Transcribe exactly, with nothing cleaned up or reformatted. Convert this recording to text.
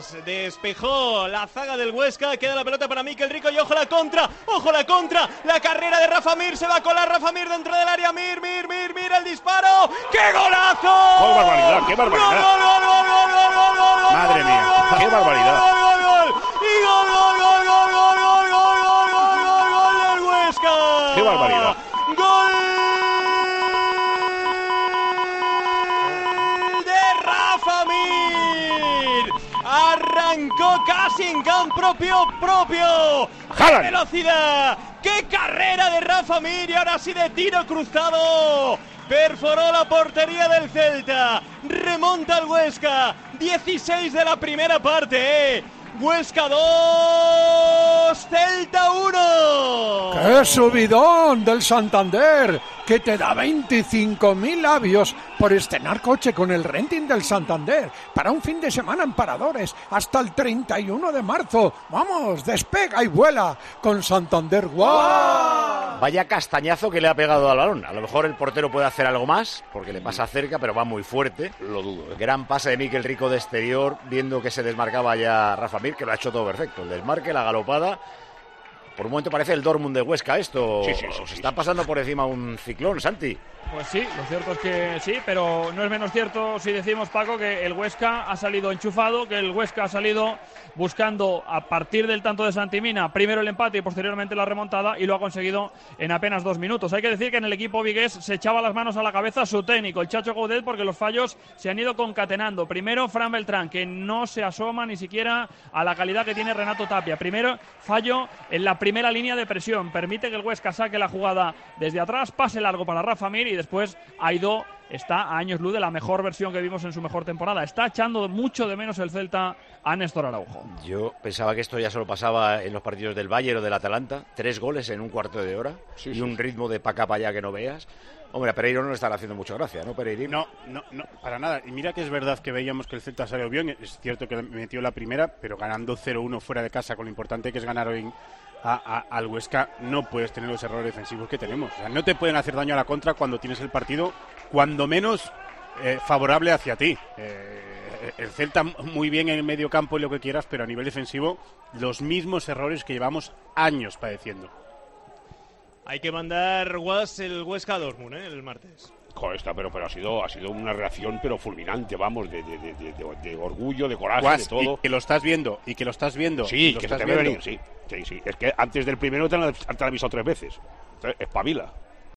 Despejó la zaga del Huesca, queda la pelota para Mikel Rico y ojo la contra, ojo la contra, la carrera de Rafa Mir, se va a colar Rafa Mir dentro del área, Mir, Mir, Mir, Mir, el disparo, ¡qué golazo! ¡Qué barbaridad, qué barbaridad! ¡Gol, gol, gol, gol, gol, gol, gol, gol! ¡Madre mía, gol, qué gol, barbaridad! Gol, gol, gol, y gol, gol, gol, gol, gol, gol, gol, gol, gol, gol, gol del Huesca. ¡Qué barbaridad! ¡Gol de Rafa Mir! Arrancó casi en campo propio, propio. ¡Qué velocidad! ¡Qué carrera de Rafa Mir! Y ahora sí de tiro cruzado. Perforó la portería del Celta. Remonta el Huesca. dieciséis de la primera parte. ¿eh? Huesca dos, Celta uno. ¡Qué subidón del Santander! Que te da veinticinco mil labios por estrenar coche con el renting del Santander para un fin de semana en Paradores hasta el treinta y uno de marzo. ¡Vamos, despega y vuela con Santander! ¡Guau! Vaya castañazo que le ha pegado al balón. A lo mejor el portero puede hacer algo más porque le pasa cerca, pero va muy fuerte. Lo dudo. ¿eh? Gran pase de Mikel Rico de exterior, viendo que se desmarcaba ya Rafa Mir, que lo ha hecho todo perfecto. El desmarque, la galopada. Por un momento parece el Dortmund de Huesca esto. Sí, sí, sí, Os sí, está sí. pasando por encima un ciclón, Santi. Pues sí, lo cierto es que sí, pero no es menos cierto si decimos, Paco, que el Huesca ha salido enchufado, que el Huesca ha salido buscando a partir del tanto de Santimina primero el empate y posteriormente la remontada, y lo ha conseguido en apenas dos minutos. Hay que decir que en el equipo vigués se echaba las manos a la cabeza su técnico, el Chacho Coudet, porque los fallos se han ido concatenando. Primero Fran Beltrán, que no se asoma ni siquiera a la calidad que tiene Renato Tapia. Primero fallo en la primera línea de presión, permite que el Huesca saque la jugada desde atrás, pase largo para Rafa Mir, y después Aidó está a años luz de la mejor versión que vimos en su mejor temporada. Está echando mucho de menos el Celta a Néstor Araujo. Yo pensaba que esto ya solo pasaba en los partidos del Bayern o del Atalanta. Tres goles en un cuarto de hora sí, y sí, un ritmo de pa' acá pa' allá que no veas. Hombre, a Pereiro no le están haciendo mucha gracia, ¿no, Pereiro? No, no, no, para nada. Y mira que es verdad que veíamos que el Celta salió bien. Es cierto que metió la primera, pero ganando cero uno fuera de casa, con lo importante que es ganar hoy a, a, al Huesca, no puedes tener los errores defensivos que tenemos. O sea, no te pueden hacer daño a la contra cuando tienes el partido, cuando menos eh, favorable hacia ti. Eh, el Celta muy bien en el medio campo y lo que quieras, pero a nivel defensivo, los mismos errores que llevamos años padeciendo. Hay que mandar guas el Huesca a Dortmund, ¿eh? El martes. Joder, está, pero, pero ha sido ha sido una reacción pero fulminante, vamos, de, de, de, de, de, de orgullo, de coraje, Guas, de todo. Y que lo estás viendo, y que lo estás viendo. Sí, lo que se estás te ve viendo. venir, sí, sí, sí. Es que antes del primero te han, te han avisado tres veces. Entonces, espabila.